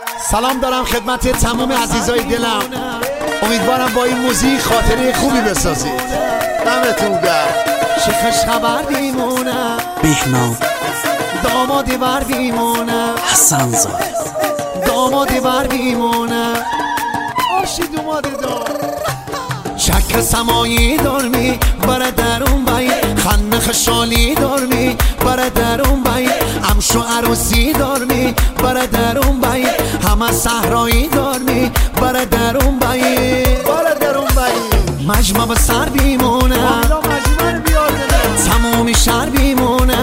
سلام دارم خدمت تمام عزیزای دلم. امیدوارم با این موزیک خاطره خوبی بسازید. دمتون گرم. شیخش خبر بیمونه، بهنام دامادی بر بیمونه، حسن زاده دامادی بر بیمونه، آشید اومده دار شکر سمایی دارمی برای درون بایی، خنه خشالی دارمی برای درون بایی، امشو عروسی دارمی برای درون بایی، همه صحرایی دارمی برای درون بایی، برای درون بایی. مجمع به سر بیمونه، تمومی شهر بیمونه،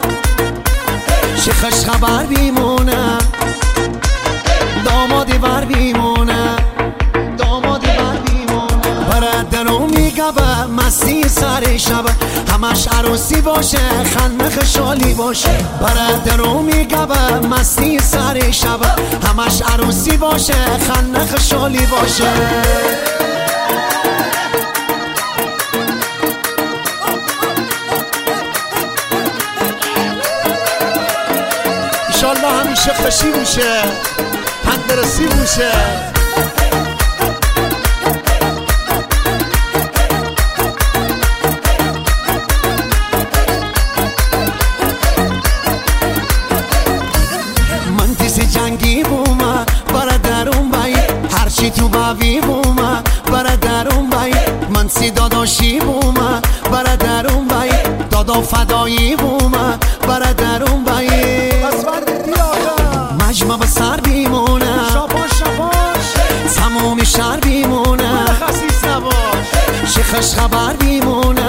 شیخش خبر بیمونه، دامادی بر بیمونه، دامادی بر بیمونه. برای درون میگه به مستی سر شب، همش عروسی باشه خنده خشالی باشه. برای درون میگه به مستی سر شب، همش عروسی باشه خنده خشالی باشه. انشالله همیشه خوشی بوشه، تندرستی بوشه. من تیسی جنگی بومه برا درون بایی، هرچی تو باوی بومه برا درون بایی. من سی داداشی بومه برا درون بایی، دادا فدایی بومه برا درون بایی. مجمع به سر بیمونه، شاباش شاباش، تمومی شهر بیمونه، خسیس نباش، شیخش خبر بیمونه،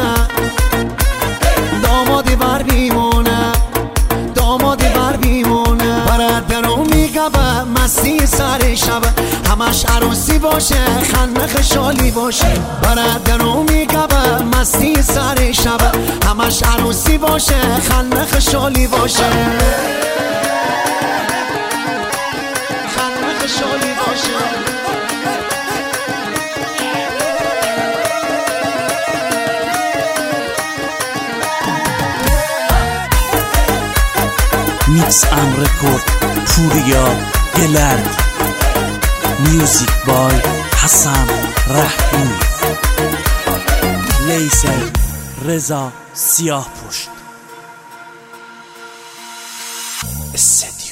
دامادی بر بیمونه، دامادی بر بیمونه. برات درون میگه به مستی سر شب، همش عروسی باشه خنده خشالی باشه. برات درون میگه به مستی سر شب، همش عروسی باشه خنده خشالی باشه، خشالی باشه. میکس ام رکورد پوریا گلرد، میوزیک بای حسن رحیمی، لیزر رضا سیاه پشت.